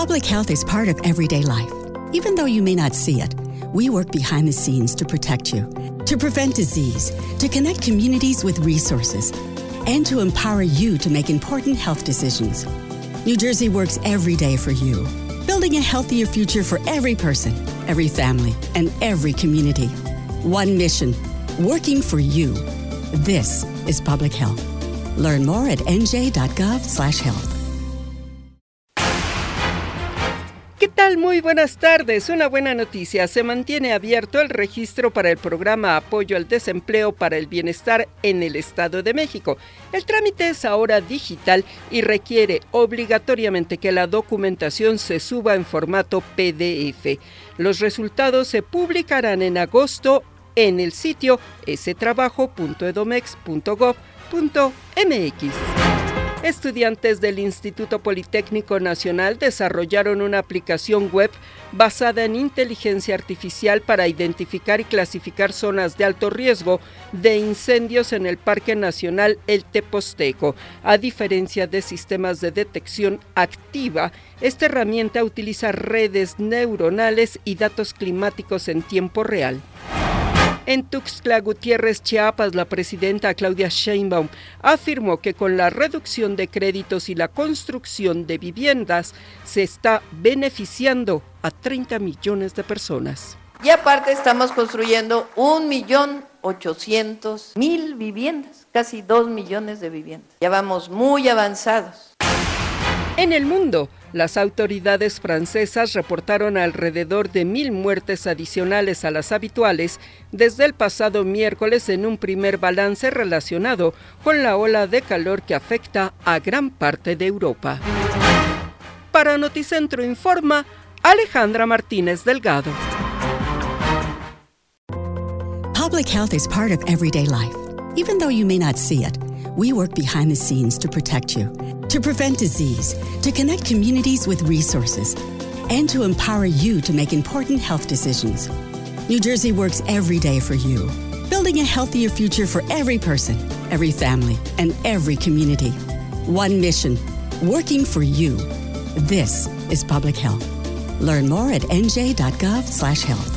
Public health is part of everyday life. Even though you may not see it, we work behind the scenes to protect you, to prevent disease, to connect communities with resources, and to empower you to make important health decisions. New Jersey works every day for you, building a healthier future for every person, every family, and every community. One mission, working for you. This is public health. Learn more at nj.gov/health. ¿Qué tal? Muy buenas tardes. Una buena noticia. Se mantiene abierto el registro para el programa Apoyo al Desempleo para el Bienestar en el Estado de México. El trámite es ahora digital y requiere obligatoriamente que la documentación se suba en formato PDF. Los resultados se publicarán en agosto en el sitio strabajo.edomex.gov.mx. Estudiantes del Instituto Politécnico Nacional desarrollaron una aplicación web basada en inteligencia artificial para identificar y clasificar zonas de alto riesgo de incendios en el Parque Nacional El Teposteco. A diferencia de sistemas de detección activa, esta herramienta utiliza redes neuronales y datos climáticos en tiempo real. En Tuxtla Gutiérrez, Chiapas, la presidenta Claudia Sheinbaum afirmó que con la reducción de créditos y la construcción de viviendas se está beneficiando a 30 millones de personas. Y aparte estamos construyendo 1.800.000 viviendas, casi 2 millones de viviendas. Ya vamos muy avanzados. En el mundo, las autoridades francesas reportaron alrededor de 1,000 muertes adicionales a las habituales desde el pasado miércoles en un primer balance relacionado con la ola de calor que afecta a gran parte de Europa. Para Noticentro Informa, Alejandra Martínez Delgado. Public health is part of everyday life. Even though you may not see it, we work behind the scenes to protect you, to prevent disease, to connect communities with resources, and to empower you to make important health decisions. New Jersey works every day for you, building a healthier future for every person, every family, and every community. One mission, working for you. This is public health. Learn more at nj.gov/health.